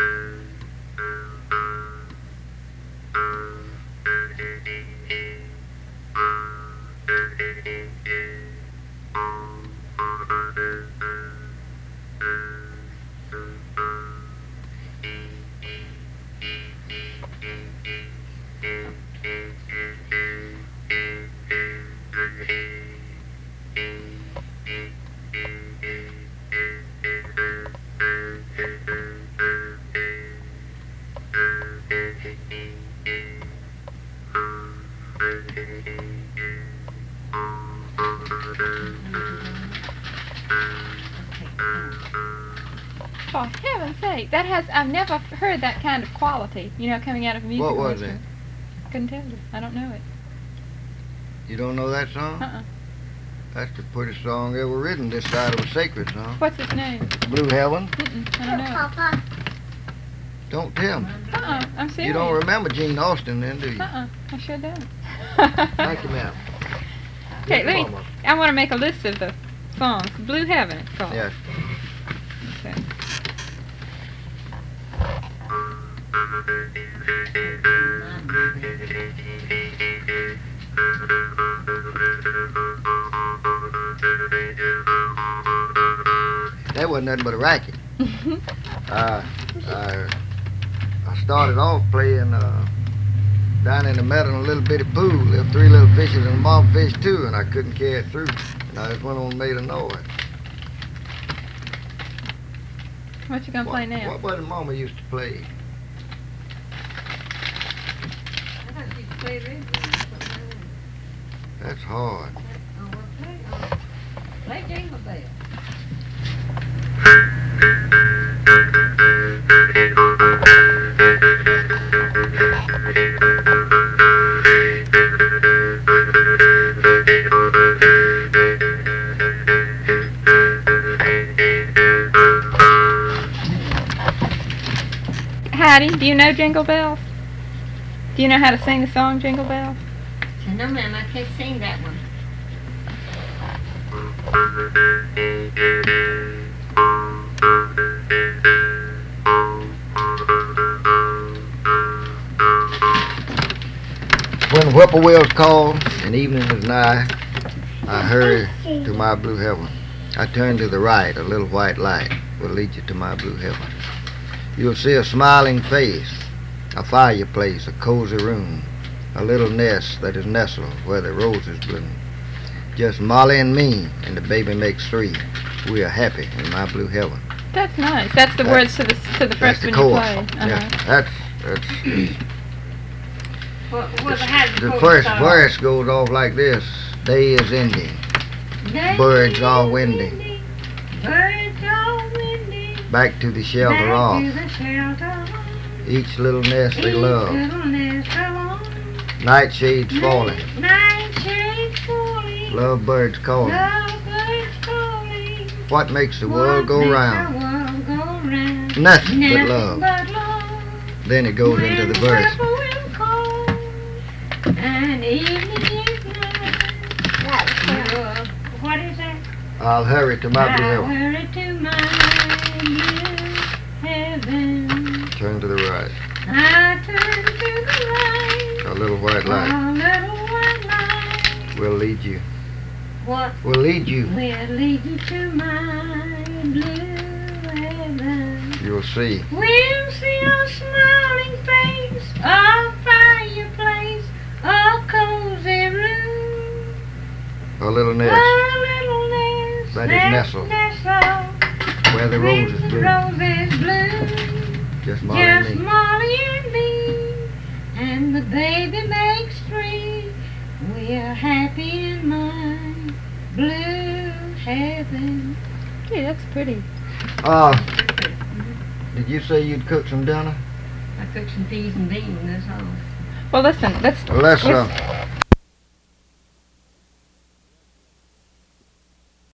For heaven's sake, I've never heard that kind of quality, coming out of a music. What was it? Couldn't tell you. I don't know it. You don't know that song? Uh-uh. That's the prettiest song ever written this side of a sacred song. What's its name? Blue Heaven. I don't know. Papa. Don't tell me. I'm serious. You don't remember Gene Austin then, do you? I sure don't. Thank you, ma'am. Okay, I want to make a list of the songs. Blue Heaven, it's called. Yes. Okay. That wasn't nothing but a racket. I started off playing down in the meadow in a little bitty pool. There were 3 little fishes and a mom fish too, and I couldn't carry it through. And I just went on and made a noise. What you gonna play now? What was it Mama used to play? I thought she played red. That's hard. Play Jingle Bell. Hattie, do you know Jingle Bells? Do you know how to sing the song Jingle Bells? No, ma'am, I can't sing that one. When whippoorwills call and evening is nigh, I hurry to my blue heaven. I turn to the right, a little white light will lead you to my blue heaven. You'll see a smiling face, a fireplace, a cozy room, a little nest that is nestled where the roses bloom. Just Molly and me, and the baby makes 3. We are happy in my blue heaven. That's nice. That's the words to the first one you played. Yeah, that's The first verse goes off like this. Day is ending, birds are winding, back to the shelter off, each little nest they love, nightshades falling, lovebirds calling. What makes the world go round? Nothing but love. Then it goes into the verse. And evening is night. What is that? I'll hurry to my blue I'll heaven. hurry to my blue heaven. Turn to the right. I turn to the right. A little white light A little white light. will lead you. What? Will lead you. Will lead you to my blue heaven. You'll see. We'll see a smiling face, a fireplace, a cozy room, A little nest a little nest that is nestled where the roses bloom. Just Molly and Just me. Molly and me, and the baby makes 3. We're happy in my blue heaven. Gee, that's pretty. Did you say you'd cook some dinner? I cooked some peas and beans, that's all. Well, listen. Let's